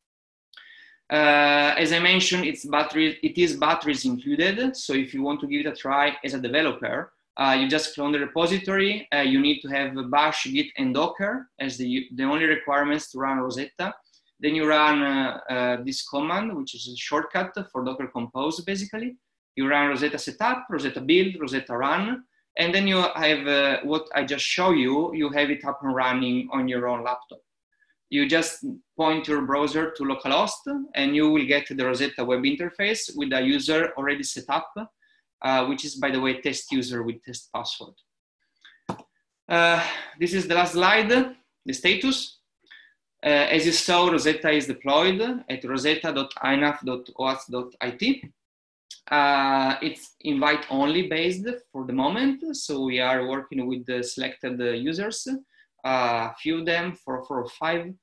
Uh, as I mentioned, it's battery, it is batteries included, so if you want to give it a try as a developer, uh, you just clone the repository. Uh, you need to have Bash, Git, and Docker as the, the only requirements to run Rosetta. Then you run uh, uh, this command, which is a shortcut for Docker Compose, basically. You run Rosetta setup, Rosetta build, Rosetta run. And then you have uh, what I just show you, you have it up and running on your own laptop. You just point your browser to localhost and you will get the Rosetta web interface with a user already set up. uh, which is, by the way, test user with test password. Uh, this is the last slide, the status. Uh, as you saw, Rosetta is deployed at rosetta dot i n a f dot o a t dot i t. Uh, it's invite only based for the moment, so we are working with the selected uh, users, a uh, few of them, four, four or five.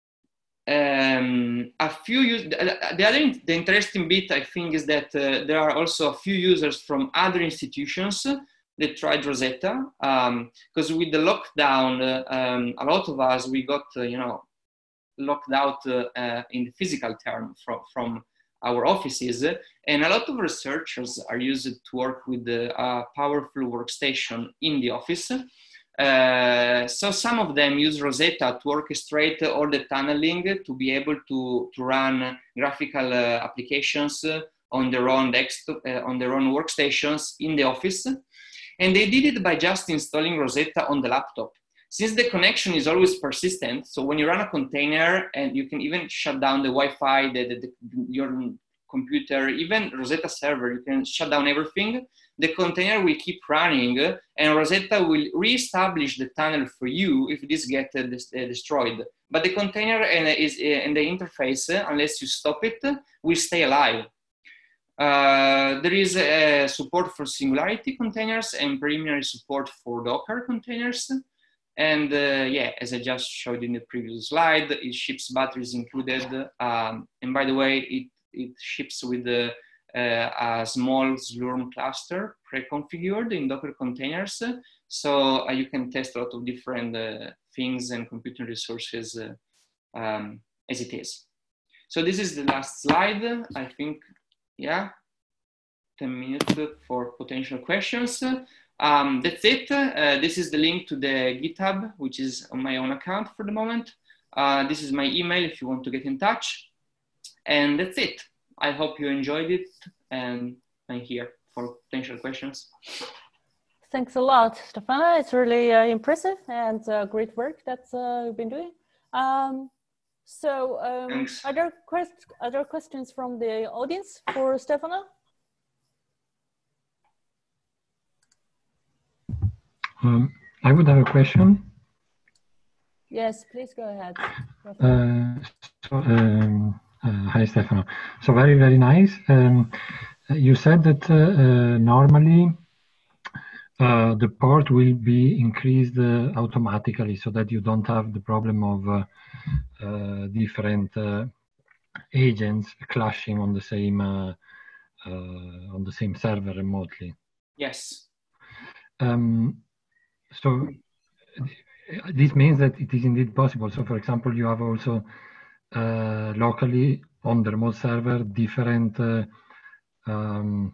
Um, a few use the, the other the interesting bit, I think, is that uh, there are also a few users from other institutions that tried Rosetta, because um, with the lockdown, uh, um, a lot of us we got uh, you know locked out uh, uh, in the physical term from from our offices, and a lot of researchers are used to work with the uh, powerful workstation in the office. Uh, so some of them use Rosetta to orchestrate all the tunneling to be able to, to run graphical uh, applications on their own desktop, uh, on their own workstations in the office. And they did it by just installing Rosetta on the laptop. Since the connection is always persistent, so when you run a container and you can even shut down the Wi-Fi, the, the, the, your computer, even Rosetta server, you can shut down everything. The container will keep running and Rosetta will reestablish the tunnel for you if this gets uh, uh, destroyed. But the container and, uh, is, uh, and the interface, uh, unless you stop it, will stay alive. Uh, there is uh, support for Singularity containers and preliminary support for Docker containers. And uh, yeah, as I just showed in the previous slide, it ships batteries included. Um, and by the way, it, it ships with the Uh, a small Slurm cluster pre-configured in Docker containers. So uh, you can test a lot of different uh, things and computing resources uh, um, as it is. So this is the last slide. I think, yeah, ten minutes for potential questions. Um, that's it. Uh, this is the link to the GitHub, which is on my own account for the moment. Uh, this is my email if you want to get in touch. And that's it. I hope you enjoyed it, and I'm here for potential questions. Thanks a lot, Stefano. It's really uh, impressive and uh, great work that uh, you've been doing. Um, so, um, are there quest are there questions from the audience for Stefano? Um, I would have a question. Yes, please go ahead. Uh, so, um, Uh, hi, Stefano. So very, very nice. Um, you said that uh, uh, normally uh, the port will be increased uh, automatically so that you don't have the problem of uh, uh, different uh, agents clashing on the same uh, uh, on the same server remotely. Yes. Um, so this means that it is indeed possible. So, for example, you have also Uh, locally on the remote server different uh, um,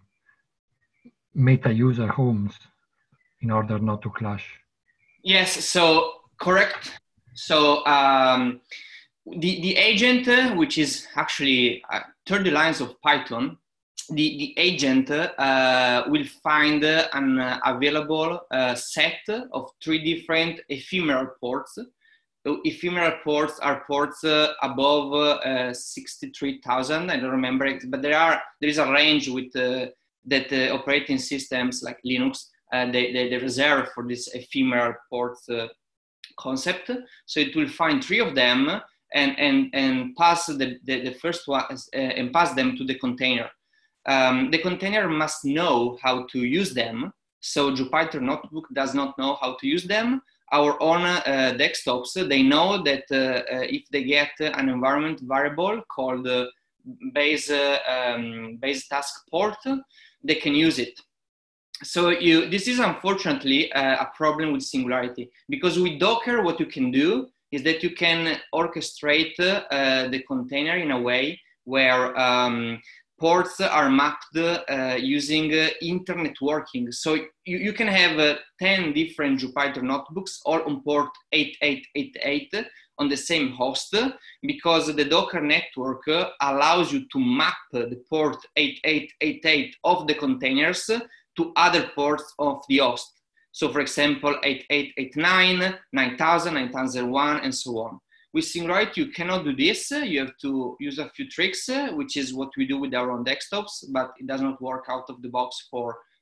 meta user homes in order not to clash. Yes, so correct. So um, the, the agent, uh, which is actually uh, thirty lines of Python, the, the agent uh, will find uh, an uh, available uh, set of three different ephemeral ports. So ephemeral ports are ports uh, above uh, sixty-three thousand. I don't remember it, but there are there is a range with uh, that uh, operating systems like Linux uh, they, they they reserve for this ephemeral port uh, concept. So it will find three of them and and and pass the the, the first one uh, and pass them to the container. Um, the container must know how to use them. So Jupyter Notebook does not know how to use them. Our own uh, desktops, they know that uh, uh, if they get an environment variable called uh, base, uh, um, base task port, they can use it. So you, this is unfortunately uh, a problem with Singularity, because with Docker, what you can do is that you can orchestrate uh, the container in a way where um, ports are mapped uh, using uh, inter-networking. So you, you can have uh, ten different Jupyter notebooks all on port eight eight eight eight on the same host, because the Docker network uh, allows you to map the port eight eight eight eight of the containers to other ports of the host. So for example, eight eight eight nine, nine thousand, nine thousand one, and so on. With Singularity, you cannot do this. You have to use a few tricks, which is what we do with our own desktops, but it does not work out of the box for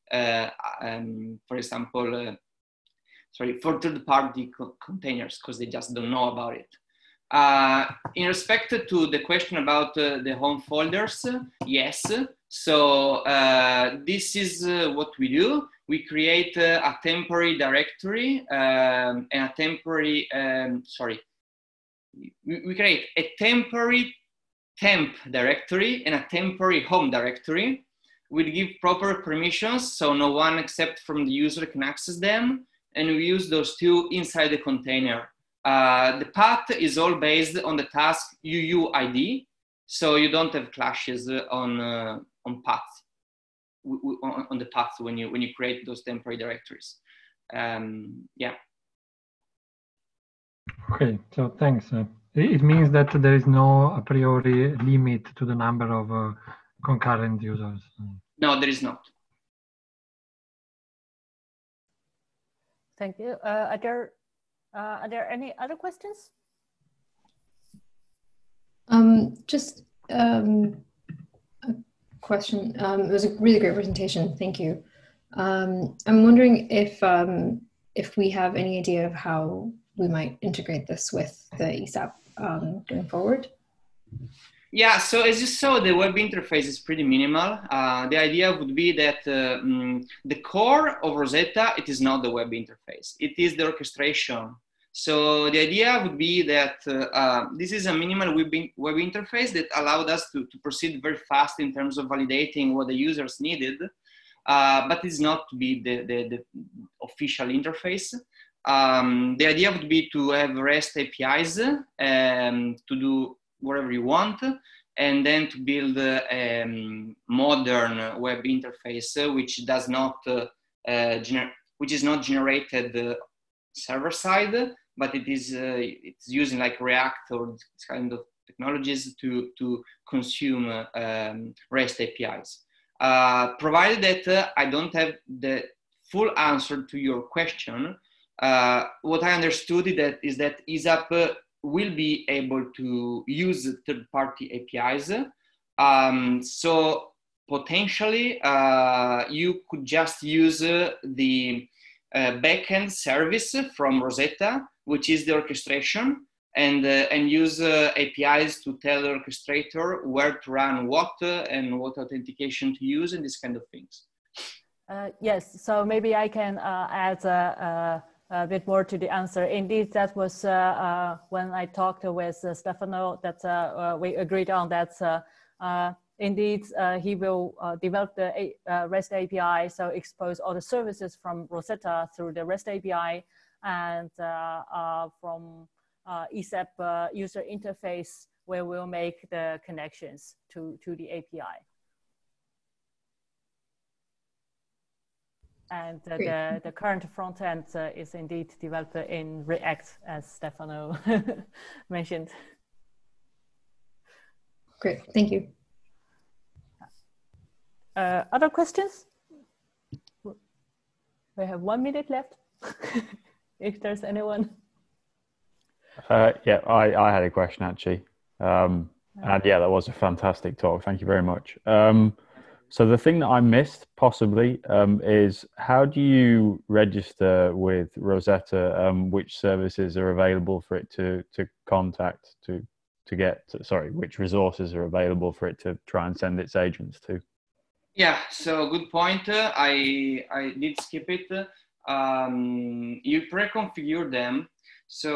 uh, um, for example, uh, sorry, for third-party co containers, because they just don't know about it. Uh, in respect to the question about uh, the home folders, uh, yes. So uh, this is uh, what we do. We create uh, a temporary directory um, and a temporary, um, sorry, we, we create a temporary temp directory and a temporary home directory. We give proper permissions, so no one except from the user can access them. And we use those two inside the container. Uh, the path is all based on the task U U I D, so you don't have clashes on uh, on paths on, on the path when you when you create those temporary directories. Um, yeah. Okay, so thanks. Uh, it means that there is no a priori limit to the number of uh, concurrent users. No, there is not. Thank you. Uh, are there uh, are there any other questions? Um, just um, a question. Um, it was a really great presentation. Thank you. Um, I'm wondering if um, if we have any idea of how we might integrate this with the E S A P um, going forward. Yeah, so as you saw, the web interface is pretty minimal. Uh, the idea would be that uh, mm, the core of Rosetta, it is not the web interface. It is the orchestration. So the idea would be that uh, uh, this is a minimal web, in web interface that allowed us to, to proceed very fast in terms of validating what the users needed, uh, but it's not to be the, the, the official interface. Um, the idea would be to have REST A P Is um, to do whatever you want, and then to build a um, modern web interface uh, which does not uh, uh, gener which is not generated uh, server side, but it is uh, it's using like React or this kind of technologies to to consume uh, um, REST A P Is. Uh, provided that uh, I don't have the full answer to your question, uh, what I understood is that is that E S A P uh, will be able to use third-party A P Is. Um, so potentially uh, you could just use uh, the uh, backend service from Rosetta, which is the orchestration, and, uh, and use uh, A P Is to tell the orchestrator where to run what uh, and what authentication to use and this kind of things. Uh, yes, so maybe I can uh, add a, a, a bit more to the answer. Indeed, that was uh, uh, when I talked with uh, Stefano that uh, uh, we agreed on that uh, uh, indeed uh, he will uh, develop the a uh, REST A P I, so expose all the services from Rosetta through the REST A P I, and uh, uh, from uh, E S A P uh, user interface where we'll make the connections to, to the A P I. And uh, the, the current front end uh, is indeed developed in React, as Stefano mentioned. Great, thank you. Uh, other questions? We have one minute left, if there's anyone. Uh, yeah, I, I had a question actually. Um, and yeah, that was a fantastic talk. Thank you very much. Um, So the thing that I missed possibly um, is how do you register with Rosetta? Um, which services are available for it to to contact to to get? To, sorry, which resources are available for it to try and send its agents to? Yeah, so good point. Uh, I I did skip it. Um, you pre-configure them. So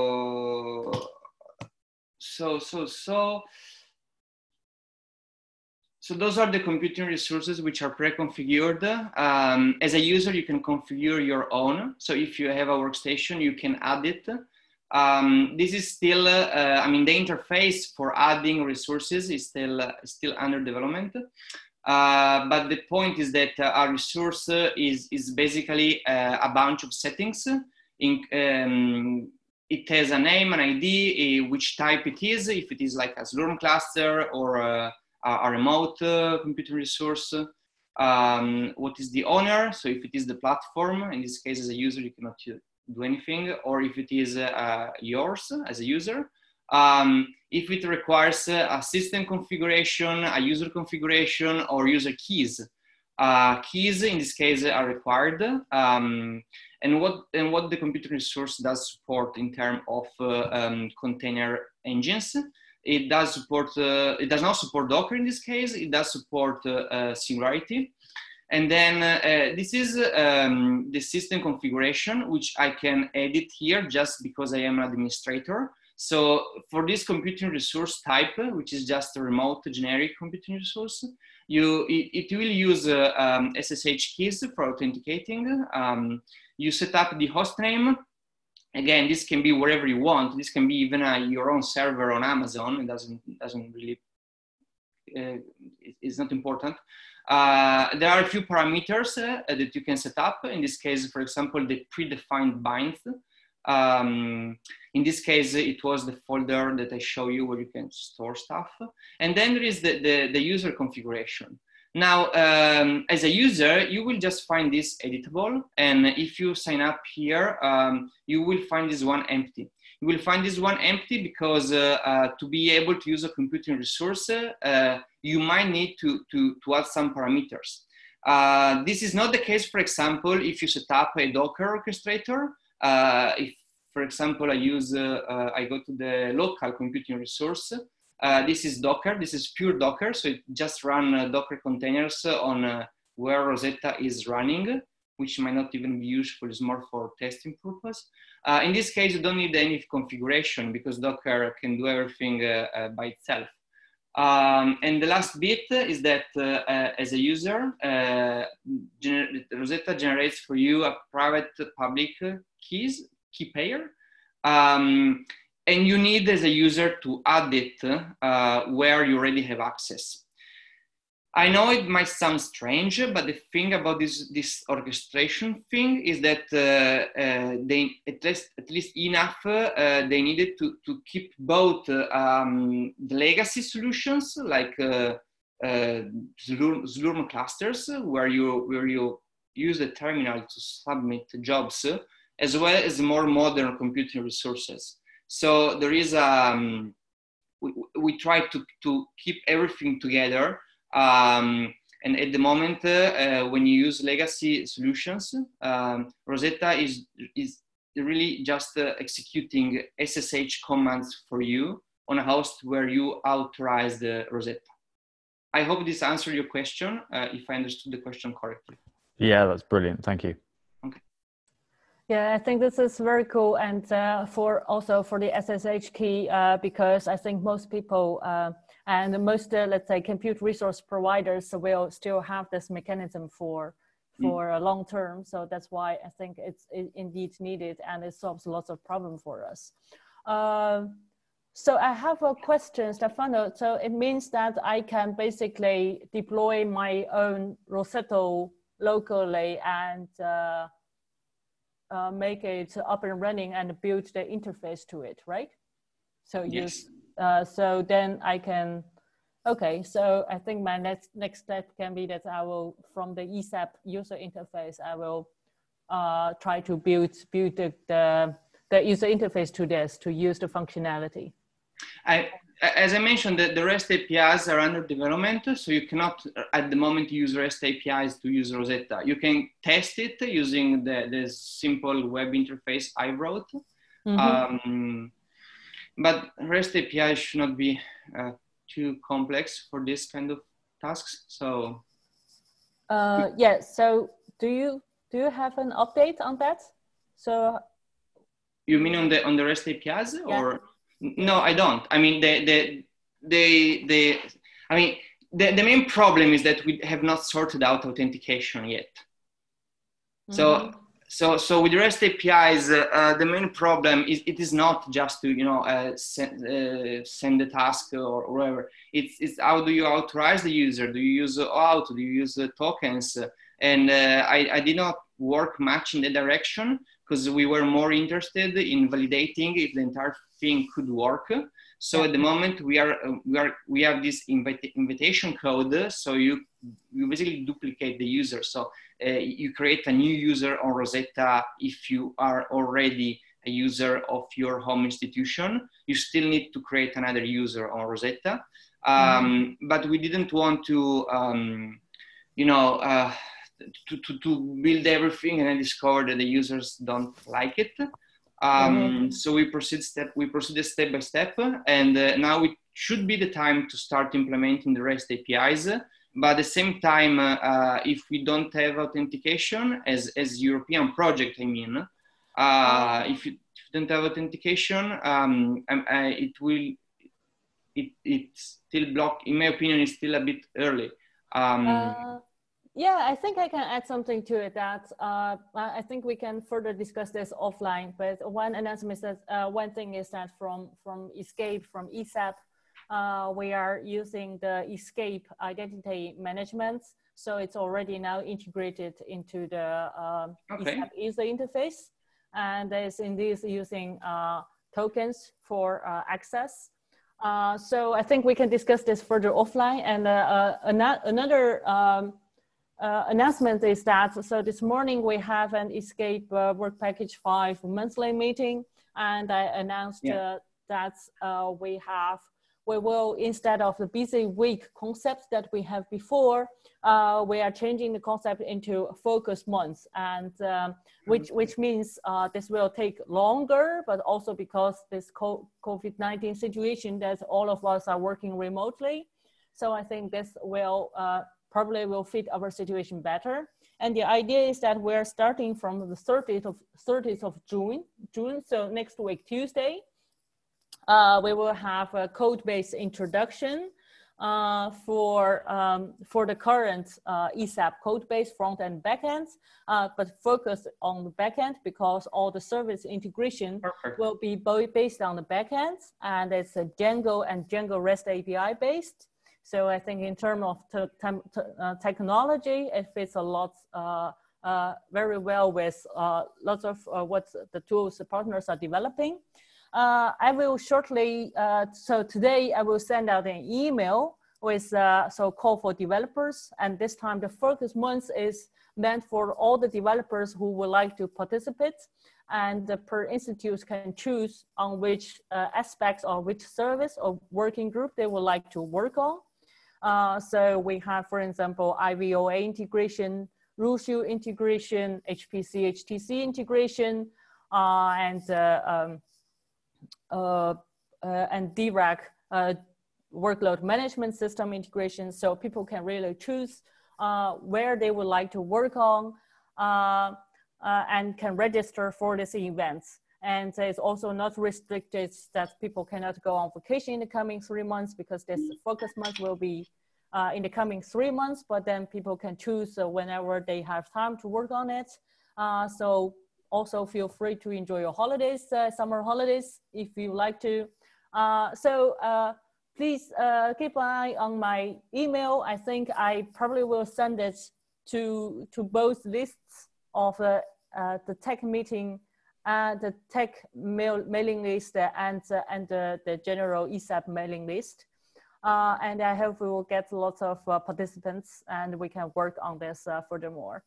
so so so. So those are the computing resources which are pre-configured. Um, as a user, you can configure your own. So if you have a workstation, you can add it. Um, this is still, uh, I mean, the interface for adding resources is still, uh, still under development. Uh, but the point is that uh, our resource uh, is, is basically uh, a bunch of settings. In, um, it has a name, an I D, uh, which type it is, if it is like a Slurm cluster or a, a remote uh, computing resource, um, what is the owner, so if it is the platform, in this case as a user you cannot do anything, or if it is uh, yours as a user, um, if it requires uh, a system configuration, a user configuration, or user keys. Uh, keys in this case are required. Um, and what and what the computer resource does support in terms of uh, um, container engines. It does support. Uh, it does not support Docker in this case. It does support uh, uh, Singularity. And then uh, this is um, the system configuration, which I can edit here just because I am an administrator. So for this computing resource type, which is just a remote generic computing resource, you it, it will use uh, um, S S H keys for authenticating. Um, you set up the host name. Again, this can be wherever you want. This can be even uh, your own server on Amazon. It doesn't doesn't really. Uh, it, it's not important. Uh, there are a few parameters uh, that you can set up. In this case, for example, the predefined bind. Um, in this case, it was the folder that I show you where you can store stuff. And then there is the, the, the user configuration. Now, um, as a user, you will just find this editable. And if you sign up here, um, you will find this one empty. You will find this one empty because uh, uh, to be able to use a computing resource, uh, you might need to, to, to add some parameters. Uh, this is not the case, for example, if you set up a Docker orchestrator. Uh, if, for example, I use, uh, uh, I go to the local computing resource, uh, this is Docker, this is pure Docker, so it just run uh, Docker containers on uh, where Rosetta is running, which might not even be useful, it's more for testing purpose. Uh, in this case, you don't need any configuration because Docker can do everything uh, uh, by itself. Um, and the last bit is that uh, uh, as a user, uh, gener Rosetta generates for you a private public keys, key pair. Um, and you need as a user to add it uh, where you already have access. I know it might sound strange, but the thing about this, this orchestration thing is that uh, uh, they, at least, at least enough, uh, they needed to, to keep both uh, um, the legacy solutions, like uh, uh, Slurm, Slurm clusters, where you, where you use the terminal to submit jobs, as well as more modern computing resources. So there is, um, we, we try to, to keep everything together. Um, and at the moment, uh, uh, when you use legacy solutions, um, Rosetta is, is really just uh, executing S S H commands for you on a host where you authorize the Rosetta. I hope this answered your question, uh, if I understood the question correctly. Yeah, that's brilliant. Thank you. Okay. Yeah, I think this is very cool. And uh, for also for the S S H key, uh, because I think most people, uh, and most, uh, let's say, compute resource providers will still have this mechanism for for mm. a long term. So that's why I think it's it indeed needed, and it solves lots of problems for us. Uh, so I have a question, Stefano. So it means that I can basically deploy my own Rosetta locally and uh, uh, make it up and running and build the interface to it, right? So yes. use. Uh, so then I can, okay, so I think my next next step can be that I will, from the E S A P user interface, I will uh, try to build, build the, the, the user interface to this, to use the functionality. I, as I mentioned, the, the REST A P Is are under development, so you cannot at the moment use REST A P Is to use Rosetta. You can test it using the, the simple web interface I wrote. Mm-hmm. um, But REST A P I should not be uh, too complex for this kind of tasks. So, uh, yeah. So, do you do you have an update on that? So, you mean on the on the REST A P Is, yeah. or no? I don't. I mean, the the the the. I mean, the the main problem is that we have not sorted out authentication yet. Mm-hmm. So. So, so with REST A P Is, uh, uh, the main problem is it is not just to, you know, uh, send, uh, send the task or, or whatever. It's, it's how do you authorize the user? Do you use auth? Do you use uh, tokens? And uh, I, I did not work much in that direction because we were more interested in validating if the entire thing could work. So at the moment we are uh, we are we have this invita invitation code. So you you basically duplicate the user. So uh, you create a new user on Rosetta if you are already a user of your home institution. You still need to create another user on Rosetta. Um, mm-hmm. But we didn't want to um, you know, uh, to, to, to build everything, and I discovered that the users don't like it. Um, mm-hmm. So we proceed step, we proceeded step by step, and uh, now it should be the time to start implementing the REST A P Is. But at the same time, uh, uh, if we don't have authentication as, as European project, I mean, uh, if, you, if you don't have authentication, um, I, I, it will, it, it's still block, in my opinion, it's still a bit early. Um, uh, yeah, I think I can add something to it that uh, I think we can further discuss this offline, but one announcement is that uh, one thing is that from, from Escape, from E S A P, Uh, we are using the Escape identity management. So it's already now integrated into the um, okay. E S A P user interface. And there's indeed using uh, tokens for uh, access. Uh, so I think we can discuss this further offline. And uh, uh, another um, uh, announcement is that, so this morning we have an Escape uh, Work Package five monthly meeting. And I announced yeah. uh, that uh, we have we will, instead of the busy week concept that we have before, uh, we are changing the concept into focus months, and um, which which means uh, this will take longer, but also because this COVID nineteen situation that all of us are working remotely. So I think this will uh, probably will fit our situation better. And the idea is that we're starting from the thirtieth of thirtieth of June, June. So next week, Tuesday. Uh, we will have a code-based introduction uh, for, um, for the current uh, E S A P code-based front-end backend, uh, but focus on the backend because all the service integration Perfect. Will be based on the backend, and it's a Django and Django REST A P I based. So I think in terms of te te uh, technology, it fits a lot uh, uh, very well with uh, lots of uh, what the tools the partners are developing. Uh, I will shortly, uh, so today I will send out an email with uh, so call for developers, and this time the focus month is meant for all the developers who would like to participate, and the per institute can choose on which uh, aspects or which service or working group they would like to work on. Uh, so we have, for example, I V O A integration, Rushu integration, H P C H T C integration, uh, and uh, um, Uh, uh, and D RAC uh, workload management system integration, so people can really choose uh, where they would like to work on uh, uh, and can register for these events. And it's also not restricted that people cannot go on vacation in the coming three months because this focus month will be uh, in the coming three months, but then people can choose uh, whenever they have time to work on it. Uh, so also feel free to enjoy your holidays, uh, summer holidays, if you like to. Uh, so uh, please uh, keep an eye on my email. I think I probably will send it to, to both lists of uh, uh, the tech meeting and the tech mail, mailing list and, uh, and uh, the general E S A P mailing list. Uh, and I hope we will get lots of uh, participants and we can work on this uh, furthermore.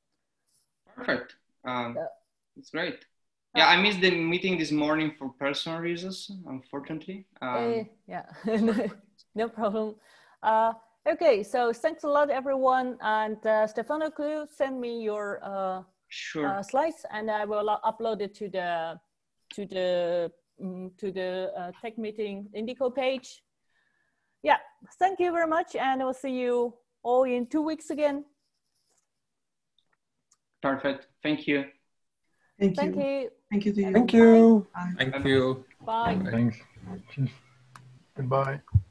Perfect. Um, it's great. Yeah, I missed the meeting this morning for personal reasons, unfortunately. Um, uh, yeah, no problem. Uh, okay, so thanks a lot, everyone. And uh, Stefano, could you send me your uh, sure. uh, slides, and I will upload it to the to the um, to the uh, tech meeting Indico page. Yeah, thank you very much, and we'll see you all in two weeks again. Perfect. Thank you. Thank you. Thank you. Thank you to you. Thank you. Bye. Thank you. Bye. Thanks. Goodbye.